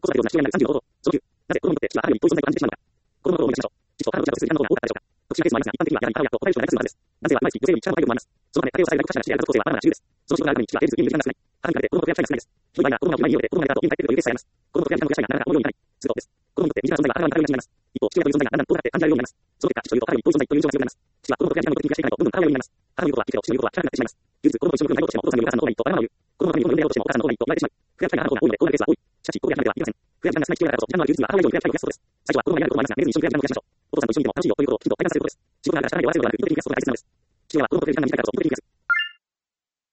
子育てを成し遂げられない35度。上級。なぜ子供にとって父はあるように遠い存在と感じてしまうのか。子供のことを思い出しましょう。父と母のどちらかとする時間の方が多かったでしょうか。特殊なケースもありますが、一般的にはやはり母親と答える人が大多数のはずです。男性は毎月女性より父親の配慮を思います。そのため、家庭を支える大黒社会の父である家族構成はまだまだ主流です。その仕事があるために父は平日家にいる時間が少ない。母に比べて子供のケア機会が少ないです。ひどい場合は子供が大人に家を出て子供がいた後家に帰ってくるというケースさえあります。子供とケア機会のケア社会がなかなか思うようにいかない。するとです。子供にとって身近な存在があらわになるようになります。一方、父親という存在がだんだん遠ざかって感じられるようになります。その結果、父というとあるように遠い存在という印象が強くなります。父は子供とケア機会の目的に気がしていかないとどんどん母親になります。母の言うことは聞くけど、父の言うことは聞かなくなってしまいます。唯一子供と一緒に暮らないとしても、お父さんの言う母さんの方がいいとわがままを言う。子供のために子供のやろうとしても、お母さんの方がいいと言われてしまう。フレア機会が母の方が多いので、こうなるケースは多い。しかし、こうやってはではありません。フレア機会が少ない父親だからこそ、時間のある休日には母親以上にフレア機会を増やすそうです。最初は子供がいないと思いますが、めげずに一緒にフレア機会を増やしましょう。お父さんと一緒にいても楽しいよということをきちんと体感させることです。仕事があるからこそ、時間が短いからこそ、自分の時間が短いからこそ、父親は子供といる時間が少ないです。父親は子供といる時間が短いからこそ、目的に気がする。